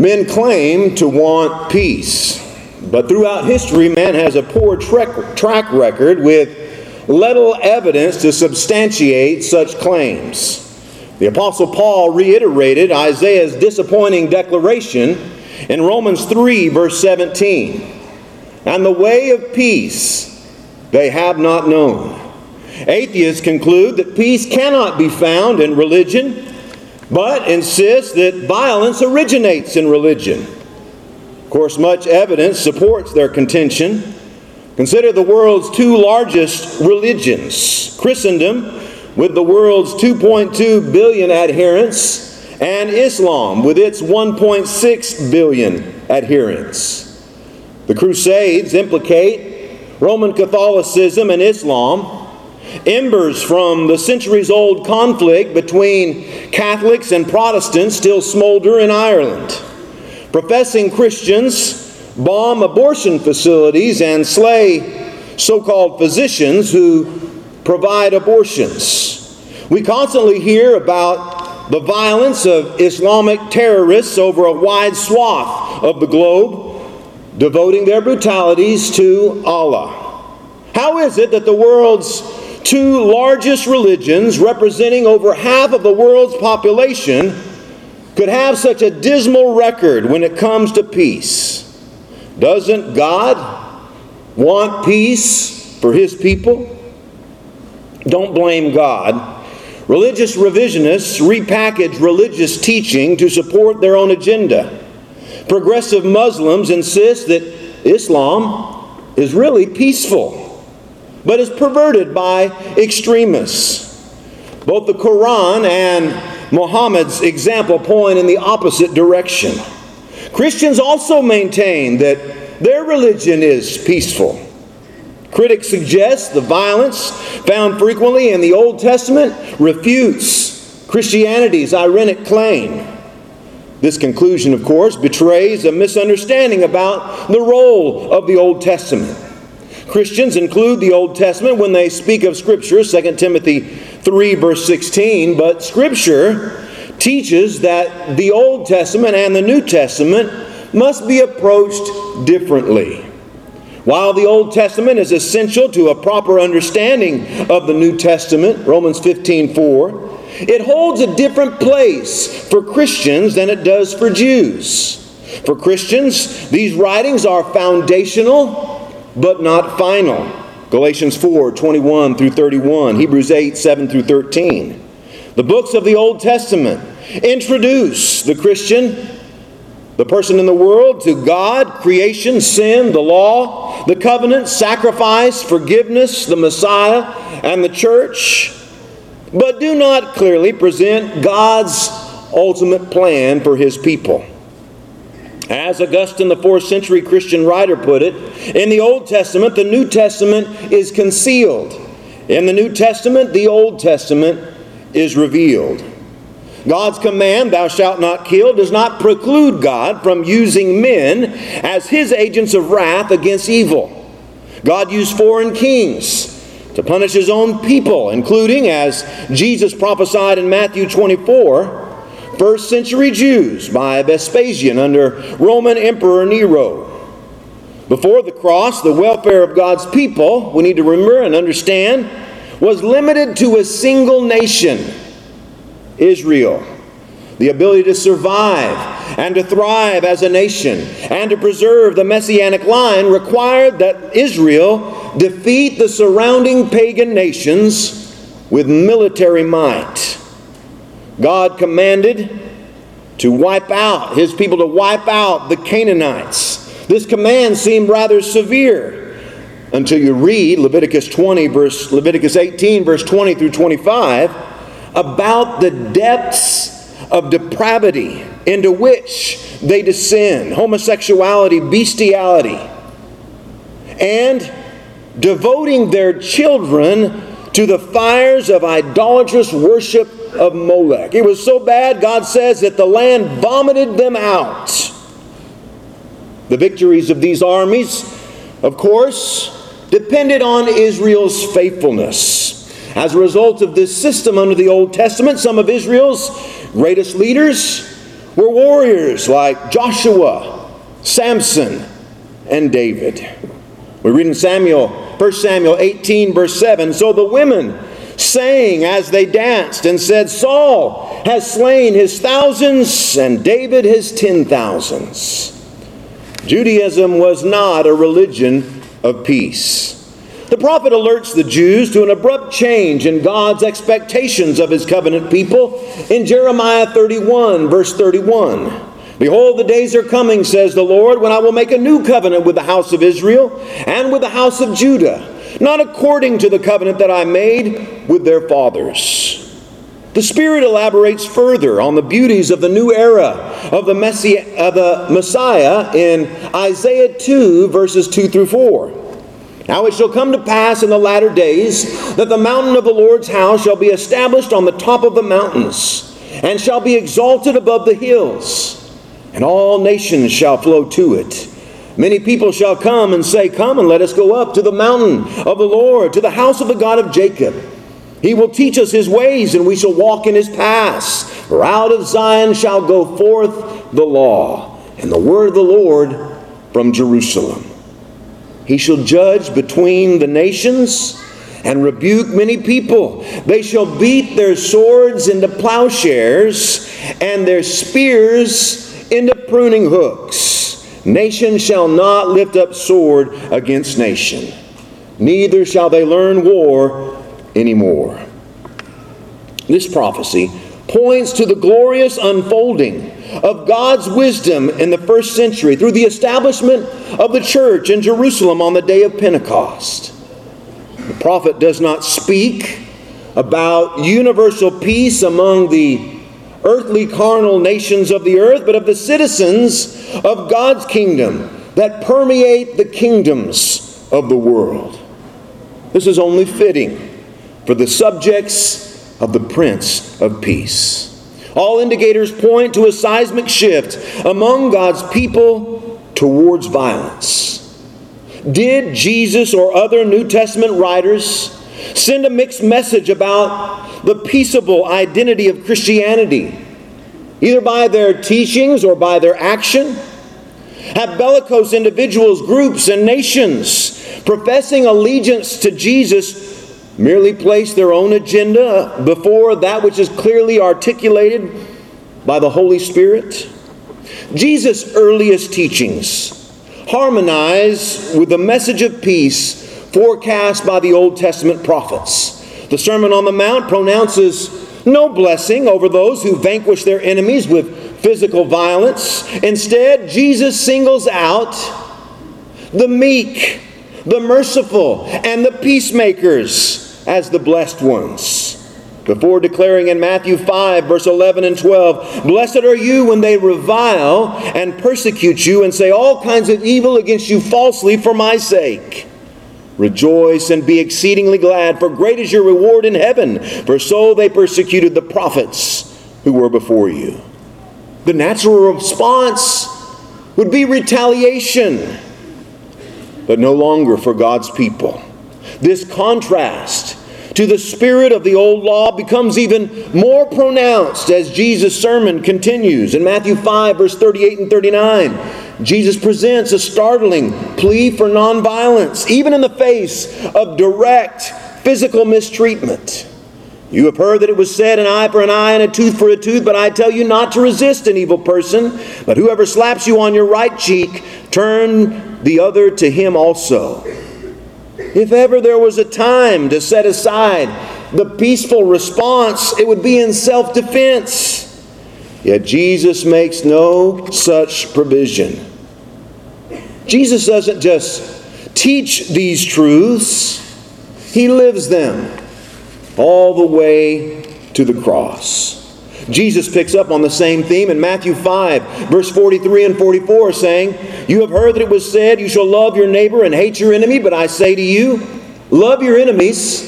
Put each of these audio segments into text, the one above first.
Men claim to want peace, but throughout history, man has a poor track record with little evidence to substantiate such claims. The Apostle Paul reiterated Isaiah's disappointing declaration in Romans 3, verse 17. And the way of peace they have not known. Atheists conclude that peace cannot be found in religion, but insist that violence originates in religion. Of course, much evidence supports their contention. Consider the world's two largest religions, Christendom, with the world's 2.2 billion adherents, and Islam, with its 1.6 billion adherents. The Crusades implicate Roman Catholicism and Islam. Embers from the centuries-old conflict between Catholics and Protestants still smolder in Ireland. Professing Christians bomb abortion facilities and slay so-called physicians who provide abortions. We constantly hear about the violence of Islamic terrorists over a wide swath of the globe, devoting their brutalities to Allah. How is it that the world's two largest religions, representing over half of the world's population, could have such a dismal record when it comes to peace? Doesn't God want peace for His people? Don't blame God. Religious revisionists repackage religious teaching to support their own agenda. Progressive Muslims insist that Islam is really peaceful, but is perverted by extremists. Both the Quran and Muhammad's example point in the opposite direction. Christians also maintain that their religion is peaceful. Critics suggest the violence found frequently in the Old Testament refutes Christianity's irenic claim. This conclusion, of course, betrays a misunderstanding about the role of the Old Testament. Christians include the Old Testament when they speak of Scripture, 2 Timothy 3, verse 16, but Scripture teaches that the Old Testament and the New Testament must be approached differently. While the Old Testament is essential to a proper understanding of the New Testament, Romans 15:4, it holds a different place for Christians than it does for Jews. For Christians, these writings are foundational but not final. Galatians 4:21 through 31, Hebrews 8:7 through 13. The books of the Old Testament introduce the Christian, the person in the world, to God, creation, sin, the law, the covenant, sacrifice, forgiveness, the Messiah, and the church, but do not clearly present God's ultimate plan for His people. As Augustine, the 4th century Christian writer, put it, in the Old Testament, the New Testament is concealed. In the New Testament, the Old Testament is revealed. God's command, thou shalt not kill, does not preclude God from using men as His agents of wrath against evil. God used foreign kings to punish His own people, including, as Jesus prophesied in Matthew 24, first century Jews by Vespasian under Roman Emperor Nero. Before the cross, the welfare of God's people, we need to remember and understand, was limited to a single nation, Israel. The ability to survive and to thrive as a nation and to preserve the Messianic line required that Israel defeat the surrounding pagan nations with military might. God commanded to wipe out His people, to wipe out the Canaanites. This command seemed rather severe until you read Leviticus 18, verse 20 through 25, about the depths of depravity into which they descend, homosexuality, bestiality, and devoting their children to the fires of idolatrous worship of Molech. It was so bad, God says, that the land vomited them out. The victories of these armies, of course, depended on Israel's faithfulness. As a result of this system under the Old Testament, some of Israel's greatest leaders were warriors like Joshua, Samson, and David. We read in 1 Samuel 18, verse 7, "So the women sang as they danced and said, 'Saul has slain his thousands and David his 10,000s.'" Judaism was not a religion of peace. The prophet alerts the Jews to an abrupt change in God's expectations of his covenant people in Jeremiah 31, verse 31. "Behold, the days are coming, says the Lord, when I will make a new covenant with the house of Israel and with the house of Judah, not according to the covenant that I made with their fathers." The Spirit elaborates further on the beauties of the new era of the Messiah in Isaiah 2, verses 2 through 4. "Now it shall come to pass in the latter days that the mountain of the Lord's house shall be established on the top of the mountains, and shall be exalted above the hills, and all nations shall flow to it. Many people shall come and say, 'Come and let us go up to the mountain of the Lord, to the house of the God of Jacob. He will teach us his ways, and we shall walk in his paths. For out of Zion shall go forth the law, and the word of the Lord from Jerusalem. He shall judge between the nations and rebuke many people. They shall beat their swords into plowshares and their spears into pruning hooks. Nation shall not lift up sword against nation, neither shall they learn war anymore." This prophecy points to the glorious unfolding of God's wisdom in the first century through the establishment of the church in Jerusalem on the day of Pentecost. The prophet does not speak about universal peace among the earthly carnal nations of the earth, but of the citizens of God's kingdom that permeate the kingdoms of the world. This is only fitting for the subjects of the Prince of Peace. All indicators point to a seismic shift among God's people towards violence. Did Jesus or other New Testament writers send a mixed message about the peaceable identity of Christianity, either by their teachings or by their action? Have bellicose individuals, groups, and nations professing allegiance to Jesus merely place their own agenda before that which is clearly articulated by the Holy Spirit? Jesus' earliest teachings harmonize with the message of peace forecast by the Old Testament prophets. The Sermon on the Mount pronounces no blessing over those who vanquish their enemies with physical violence. Instead, Jesus singles out the meek, the merciful, and the peacemakers as the blessed ones, before declaring in Matthew 5, verse 11 and 12, "Blessed are you when they revile and persecute you and say all kinds of evil against you falsely for my sake. Rejoice and be exceedingly glad, for great is your reward in heaven, for so they persecuted the prophets who were before you." The natural response would be retaliation, but no longer for God's people. This contrast to the spirit of the old law becomes even more pronounced as Jesus' sermon continues. In Matthew 5, verse 38 and 39, Jesus presents a startling plea for nonviolence, even in the face of direct physical mistreatment. "You have heard that it was said, an eye for an eye and a tooth for a tooth, but I tell you not to resist an evil person. But whoever slaps you on your right cheek, turn the other to him also." If ever there was a time to set aside the peaceful response, it would be in self-defense. Yet Jesus makes no such provision. Jesus doesn't just teach these truths, he lives them all the way to the cross. Jesus picks up on the same theme in Matthew 5, verse 43 and 44, saying, "You have heard that it was said, 'You shall love your neighbor and hate your enemy,' but I say to you, love your enemies,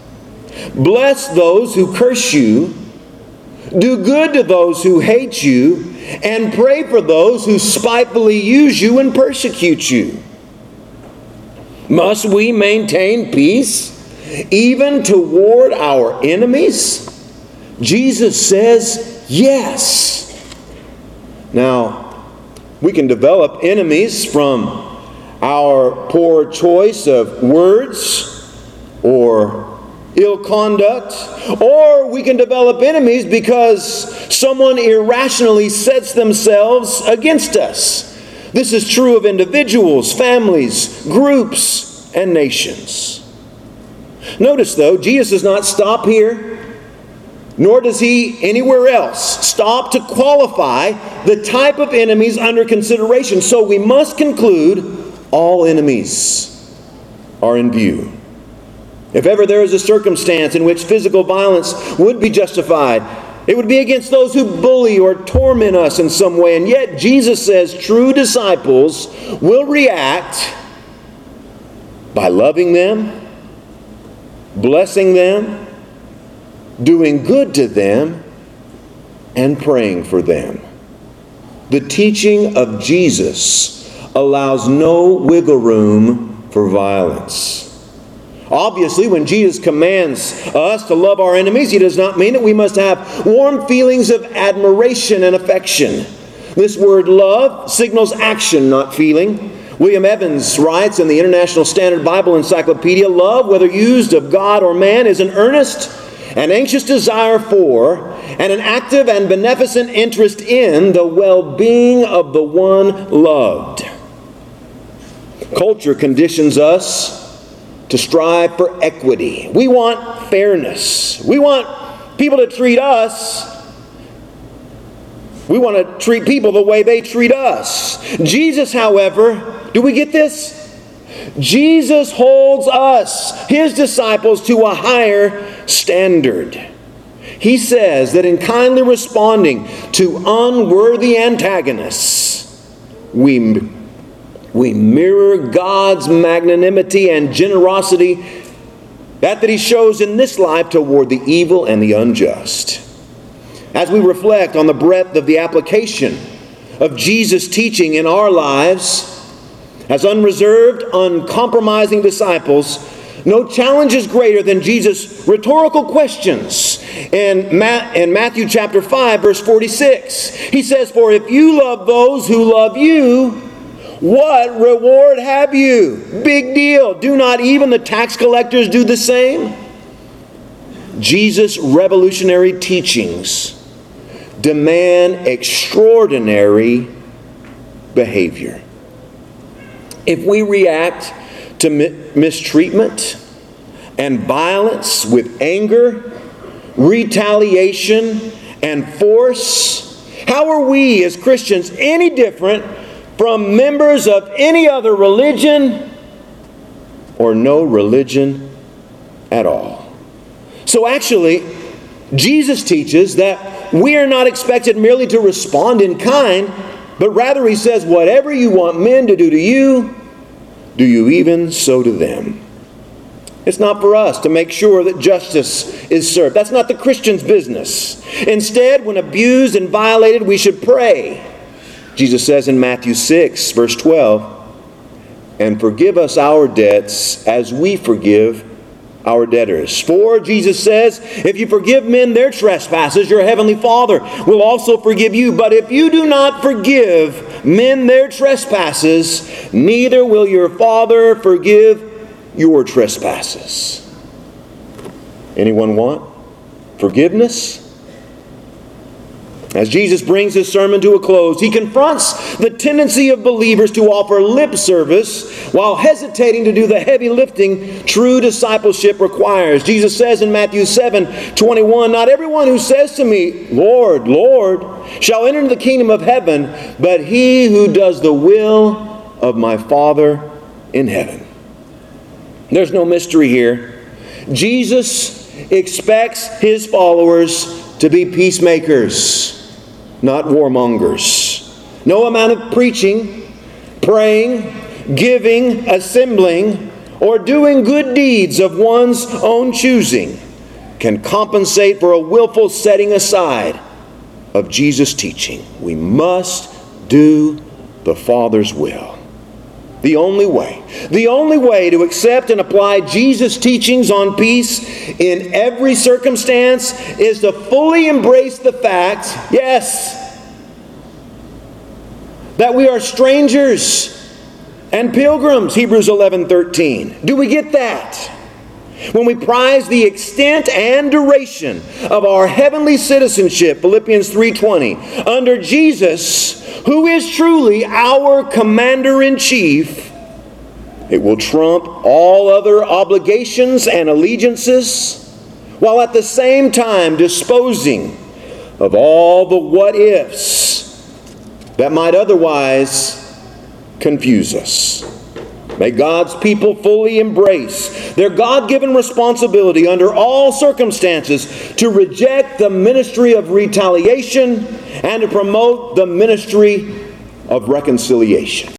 bless those who curse you, do good to those who hate you, and pray for those who spitefully use you and persecute you." Must we maintain peace even toward our enemies? Jesus says yes. Now, we can develop enemies from our poor choice of words or ill conduct, or we can develop enemies because someone irrationally sets themselves against us. This is true of individuals, families, groups, and nations. Notice, though, Jesus does not stop here, nor does he anywhere else stop to qualify the type of enemies under consideration. So we must conclude all enemies are in view. If ever there is a circumstance in which physical violence would be justified, it would be against those who bully or torment us in some way. And yet Jesus says true disciples will react by loving them, blessing them, doing good to them, and praying for them. The teaching of Jesus allows no wiggle room for violence. Obviously, when Jesus commands us to love our enemies, he does not mean that we must have warm feelings of admiration and affection. This word love signals action, not feeling. William Evans writes in the International Standard Bible Encyclopedia, love, whether used of God or man, is an earnest and anxious desire for and an active and beneficent interest in the well-being of the one loved. Culture conditions us to strive for equity. We want fairness. We want people to treat us. We want to treat people the way they treat us. Jesus, however, do we get this? Jesus holds us, his disciples, to a higher standard. He says that in kindly responding to unworthy antagonists, we mirror God's magnanimity and generosity that he shows in this life toward the evil and the unjust. As we reflect on the breadth of the application of Jesus' teaching in our lives, as unreserved, uncompromising disciples, no challenge is greater than Jesus' rhetorical questions in Matthew chapter 5, verse 46. He says, "For if you love those who love you, what reward have you?" Big deal. Do not even the tax collectors do the same? Jesus' revolutionary teachings demand extraordinary behavior. If we react to mistreatment and violence with anger, retaliation, and force, how are we as Christians any different from members of any other religion or no religion at all? So actually, Jesus teaches that we are not expected merely to respond in kind, but rather he says, whatever you want men to do to you, do you even so to them. It's not for us to make sure that justice is served. That's not the Christian's business. Instead, when abused and violated, we should pray. Jesus says in Matthew 6, verse 12, "And forgive us our debts as we forgive our debtors." For, Jesus says, if you forgive men their trespasses, your heavenly Father will also forgive you. But if you do not forgive men their trespasses, neither will your Father forgive your trespasses. Anyone want forgiveness? As Jesus brings his sermon to a close, he confronts the tendency of believers to offer lip service while hesitating to do the heavy lifting true discipleship requires. Jesus says in Matthew 7:21, "Not everyone who says to me, 'Lord, Lord,' shall enter into the kingdom of heaven, but he who does the will of my Father in heaven." There's no mystery here. Jesus expects his followers to be peacemakers, not warmongers. No amount of preaching, praying, giving, assembling, or doing good deeds of one's own choosing can compensate for a willful setting aside of Jesus' teaching. We must do the Father's will. The only way to accept and apply Jesus' teachings on peace in every circumstance is to fully embrace the fact, yes, that we are strangers and pilgrims, Hebrews 11:13. Do we get that? When we prize the extent and duration of our heavenly citizenship, Philippians 3:20, under Jesus, who is truly our commander-in-chief, it will trump all other obligations and allegiances, while at the same time disposing of all the what-ifs that might otherwise confuse us. May God's people fully embrace their God-given responsibility under all circumstances to reject the ministry of retaliation and to promote the ministry of reconciliation.